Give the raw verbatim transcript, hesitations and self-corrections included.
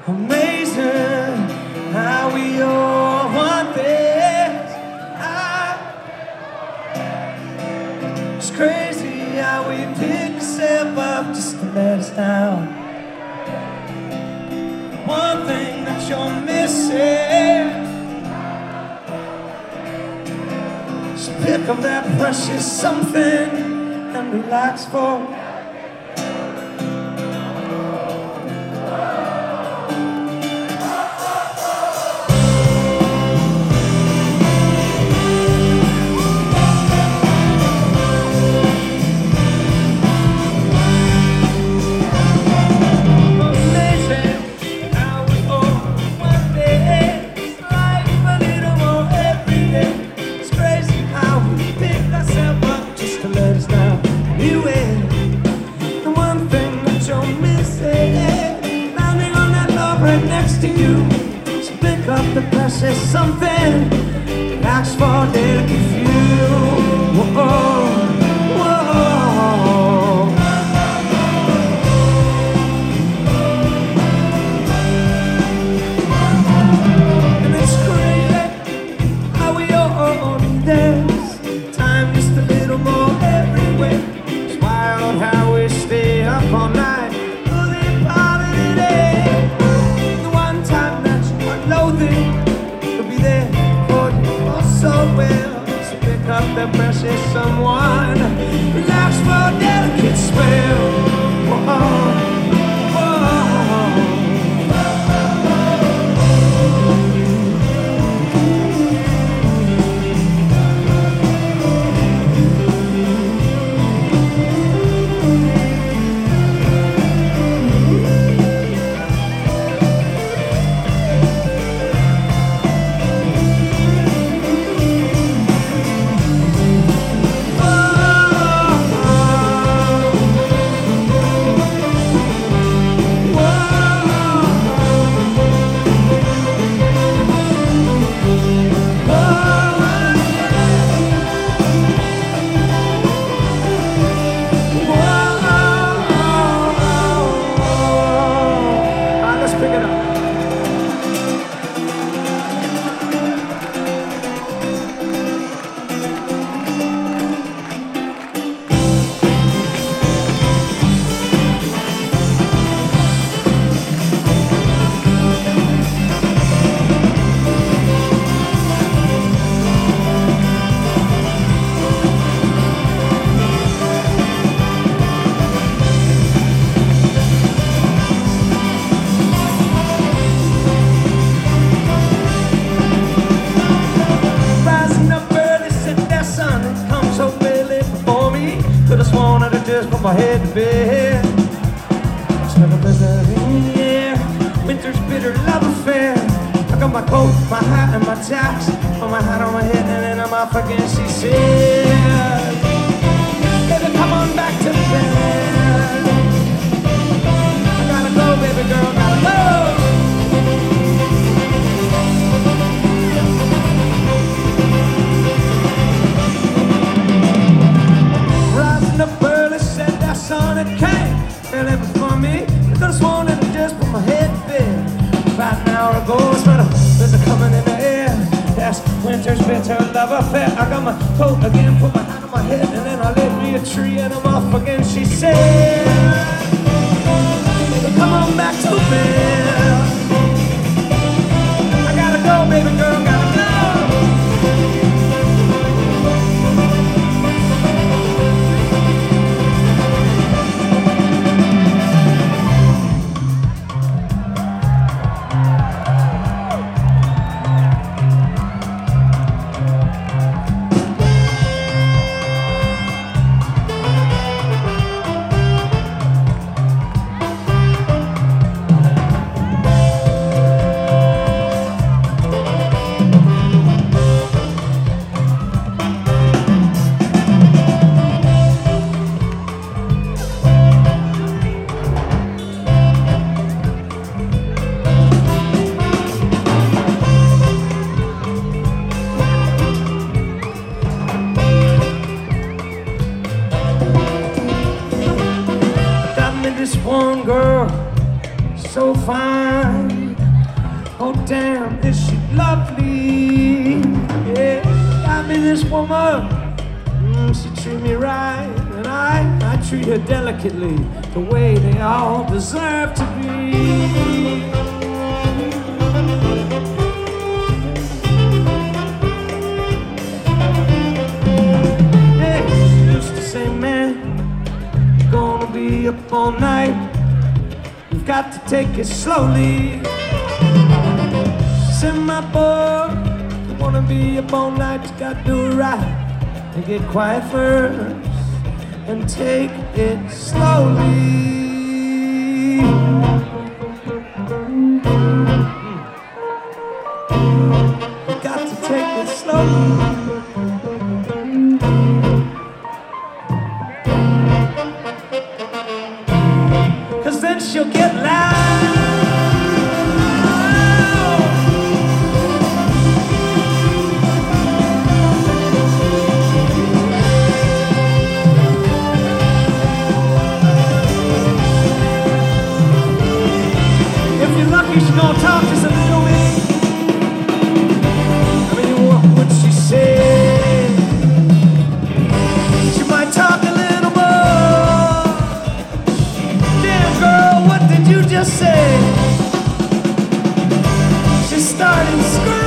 Amazing how we all want this. I, it's crazy how we pick ourselves up just to let us down. One thing that you're missing, just pick up that precious something and relax for. Right next to you, so pick up the precious something, ask for delicate few. Whoa, whoa. And it's crazy how we all need this time, just a little more everywhere. It's wild how we stay up all night. The precious someone relax for a delicate spell. Whoa, just put my head to bed. Smell the blizzard in the air, winter's bitter love affair. I got my coat, my hat, and my tacks. Put my hat on my head and then I'm off again. She said, baby, come on back to bed. I gotta go, baby girl, gotta go. Sun it came, fell in before me. I could've sworn that I just put my head to bed. About an hour ago, I smelled a blizzard coming in the air. That's winter's bitter love affair. I got my coat again, put my hat on my head, and then I lit me a tree and I'm off again. She said, come on back to bed. I gotta go, baby girl, gotta go. This one girl, so fine. Oh damn, is she lovely? Yeah, got me this woman. Mm, she treat me right, and I, I treat her delicately, the way they all deserve to be. Gonna be up all night. You've got to take it slowly. She said, my boy, you wanna be up all night, you gotta do it right. And get quiet first and take it slowly. You got to take it slowly. Then she'll get loud. If you're lucky, she's gonna talk just a little bit. I mean, what would she say? She might talk a little more. Damn, girl, what did you just say? She started screaming.